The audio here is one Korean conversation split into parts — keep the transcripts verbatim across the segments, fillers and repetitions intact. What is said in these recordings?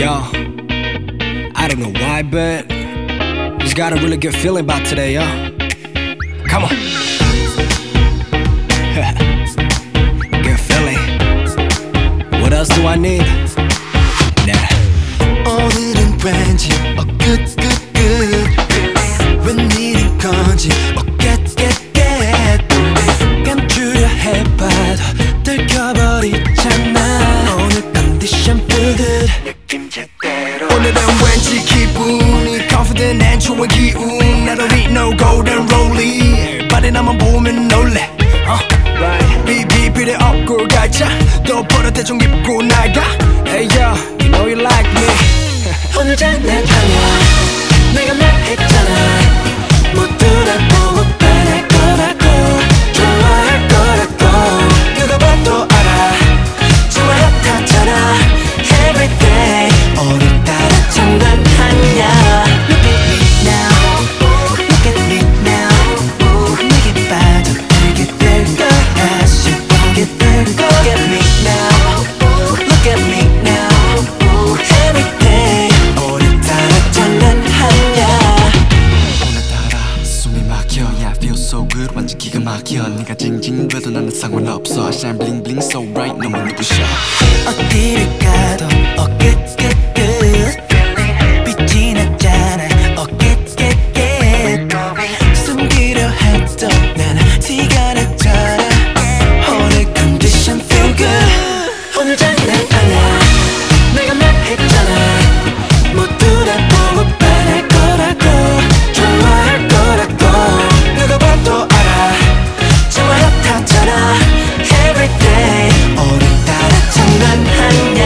Yo, I don't know why, but just got a really good feeling about today, yo. Come on. Good feeling. What else do I need? Nah. 오늘은 왠지 어 good good good 웬일인 건지 어 get get get 감추려 해봐도 들켜버리잖아. 오늘 컨디션 feel good 느낌 제대로. 오늘은 왠지 기분이 confident and 좋은 기운. I don't need no golden rollie. Everybody 나만 보면 놀래. uh, right. 비비 필요 없고 가자. 또 버릇 좀 입고 나가. Hey yo, you know you like me. 오늘 장난하냐 내가 말했잖아. 모두 날 보고 반할 거라고 좋아할 거라고. 누가 봐도 알아 정말 핫하잖아. Everyday 오늘따라 장난하냐. Look at me now, look at me now. 내게 빠져들게 될 거야. 신기하게 될 거야. Look at me now, look at me now. Everyday 오늘따라 장난하냐. 오늘따라 숨이 막혀. Yeah, I feel so good. 완전 기가 막혀. 네가 징징대도 나는 상관없어. I shine bling bling so bright. 너무 눈부셔. 어디를 가도 어 good good good 빛이 나잖아. 어 get get get 숨기려 해도 난 티가 나잖아. 오늘 컨디션 feel good. 오늘 장난하냐 내가 말했잖아. 모두 날 보고 반할 거라고 좋아할 거라고. 누가 봐도 알아 정말 핫하잖아. Everyday 오늘따라 장난하냐.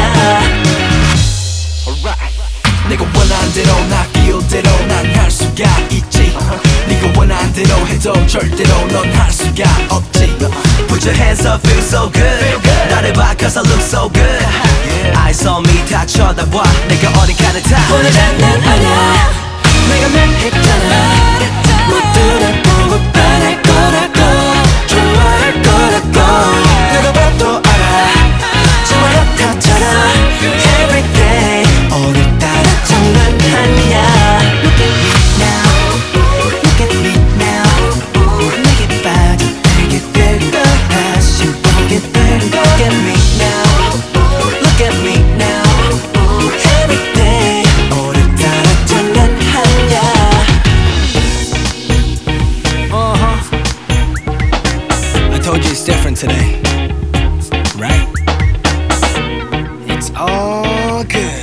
Alright. 내가 원하는 대로 나 feel 대로 난 할 수가 있지. 네가 원하는 대로 해도 절대로 넌 할 수가 없지. Put your hands up, feel so good. 나를 봐, cause I look so good. Eyes on me, 다 쳐다봐. 내가 어디 가는 다 오늘 장난하냐 내가 말했잖아. 모두 날 보고 반할 거라고 좋아할 거라고. 누가 봐도 알아 정말 핫하잖아. Everyday 오늘따라 장난하냐. Look at me now, look at me now. 내게 빠져들게 될 거야. 신기하게 될 거야. Look at me now, look at me now. Everyday 오늘따라 장난하냐. Uh-huh. I told you it's different today, right? It's all good.